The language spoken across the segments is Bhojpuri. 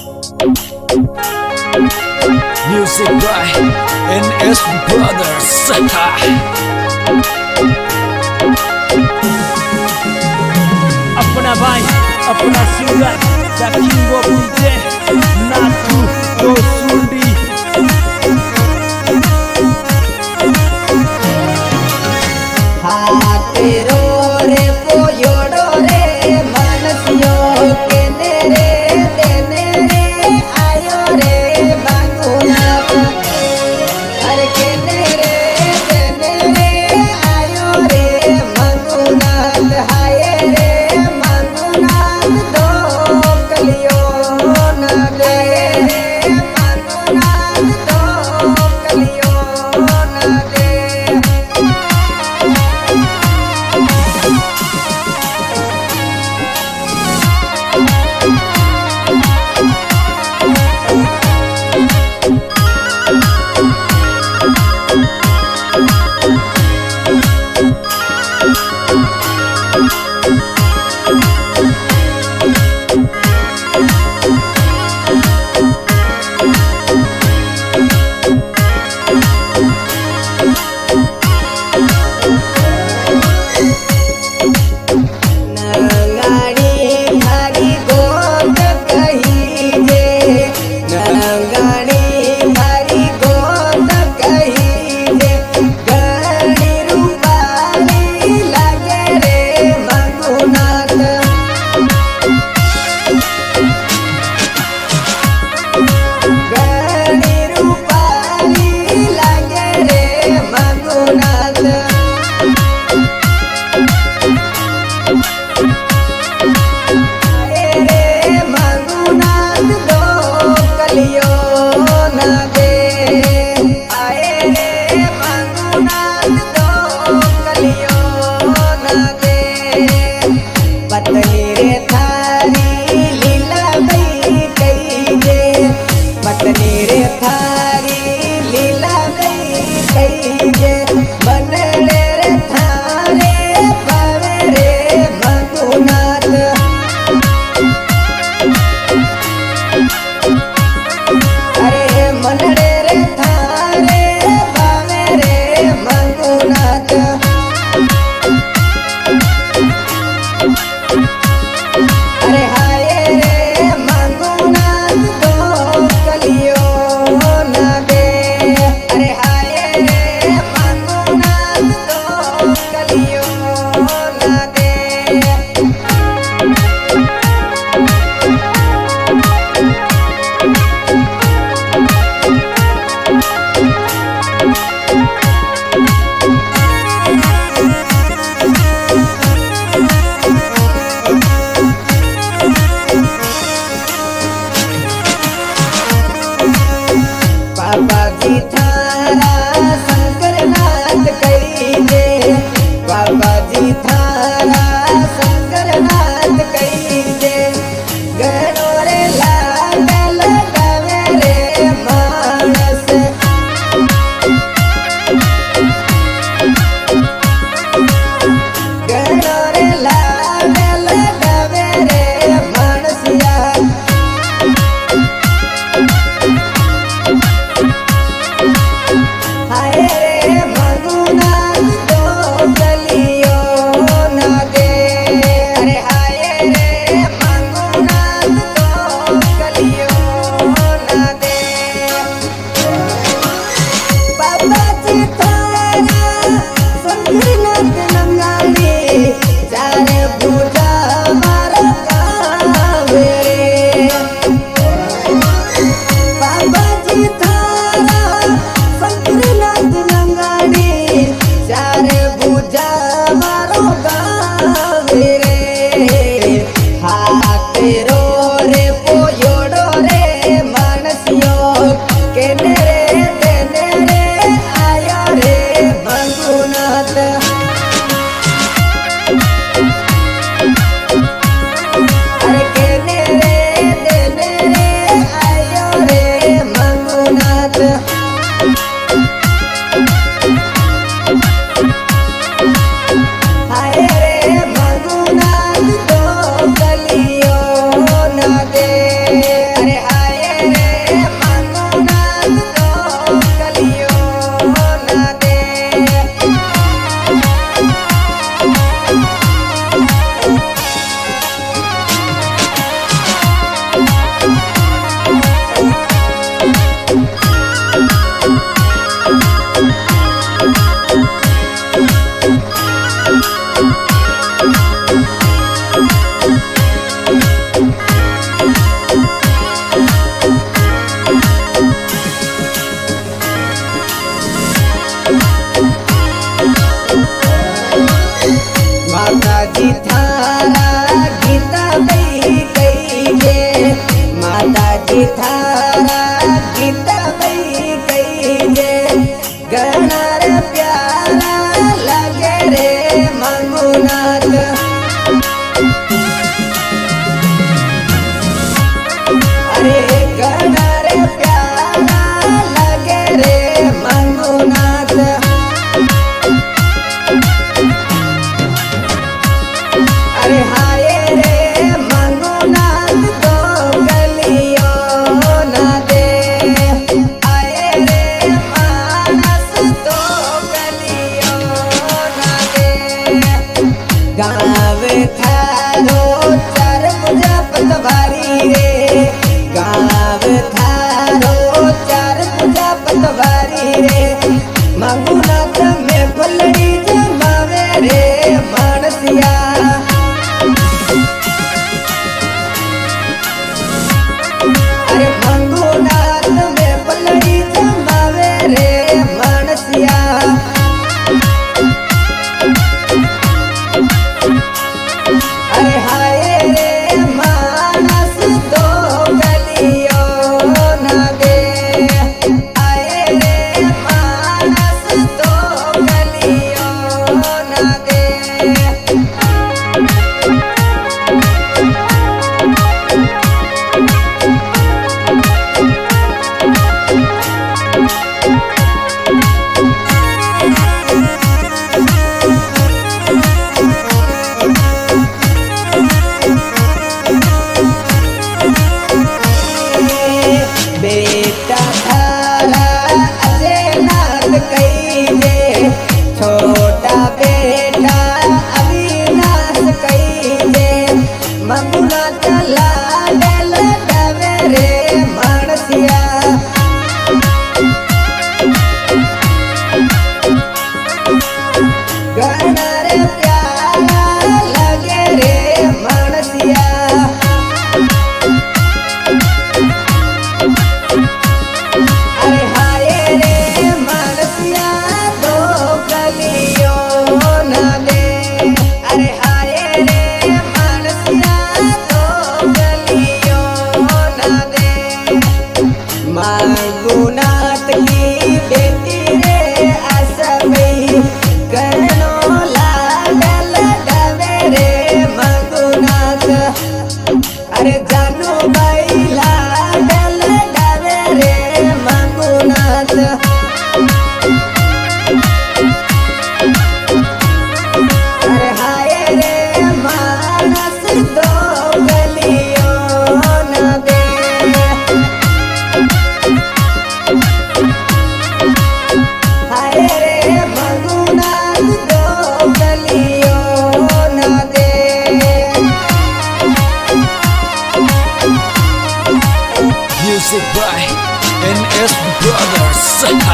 Music by NS Brothers. अपना भाई अपना singer the king of DJ Nathu Kosundi. हाथेरो रे पोयोड़ो रे मनसियो के नेरे देने रे आयो रे बांगुना अरे के नेरे देने रे आयो रे मंगुना हाय रे मंगुना दो कलियो ना दे मंगुना दो कलियो ना दे। पतली रे थारी लीला गई कई जे पतली रे थारी लीला गई कई जे बनले रे थारे पावे रे भगुनाथ अरे मनले रे थारे पावे रे भगुनाथ। अरे हाय रे मंगुनाथ दो कलियो ना दे अरे हाय रे मंगुनाथ दो कलियो ना दे। बाबा जी थारा शंकर नाथ कई दे बाबा जी थारा शंकर नाथ कई दे गणो रे लागल गवे रे मानस गणो रे लागल गवे रे मानसिया जी थारा गीत बई कई जे गणर प्यारा लगे रे मंगुनाथ। अरे गणर प्यारा लगे रे मंगुनाथ। अरे हाय रे मंगुनाथ तो गलियों न दे, आए रे मानस तो गलियों न दे। गाँव थारो चार पूजा पतवारी रे, गाँव थारो चार पूजा पतवारी रे। मंगुनाथ में फुलड़ी जमावे रे मानसिया। अरे मंगुनाथ में फुलड़ी जमावे रे मानसिया। अरे हाय रे मानस तो गलियों न दे, आए रे मानस तो गलियों न दे। बेटा थारा अजय नाथ कई जे, छोटा बेटा अविनाश कई जे। मंगुनाथ लाडल डवे रे मानसिया। गणर प्यारा लगे रे मानसिया। अरे हाय रे मानसिया तो गलियों न दे, अरे हाय रे मानसिया तो गलियों न दे। मंगुनाथ की बेटी रे आसबई गणो लाडल डवे रे मंगुनाथ। अरे जानू भाई लाडल डवे रे मंगुनाथ। अरे हाय रे मानस तो गलियों न दे। हाय रे मंगुनाथ तो गलियों न दे। Music by NS Brothers.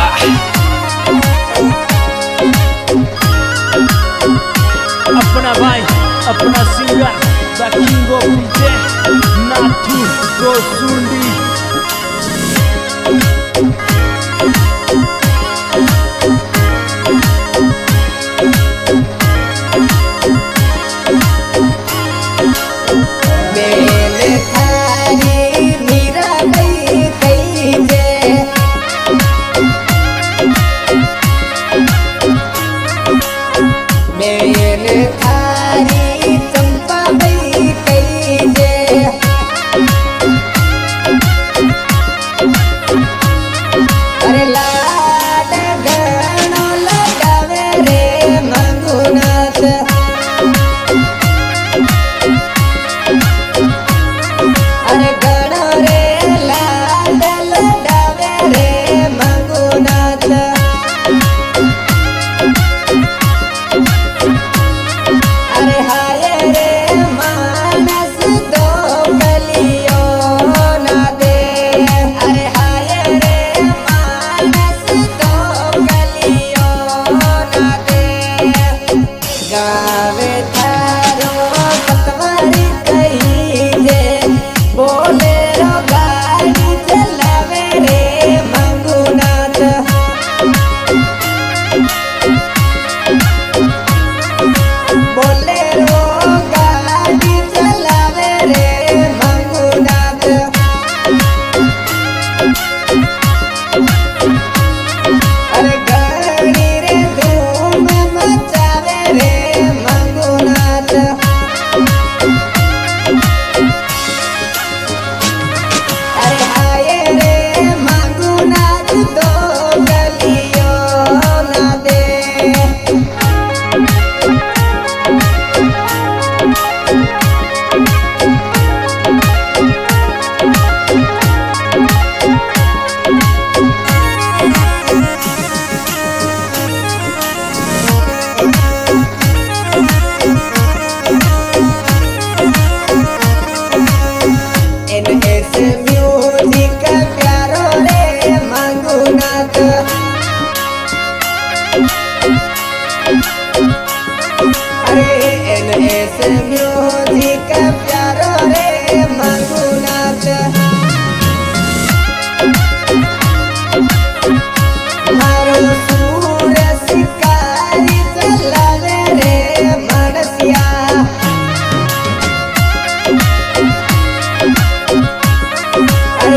अपना भाई अपना singer the king of DJ Nathu Gosundi. मेल थारी मीरा गई कई जे, मेल थारी चंपा गई कई जे।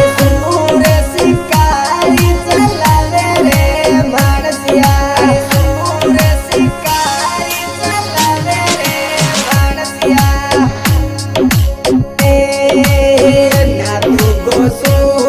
सुनूर शिकारी चलावे रे मानसिया सुनूर शिकारी चलावे रे मानसिया नाथू गोसो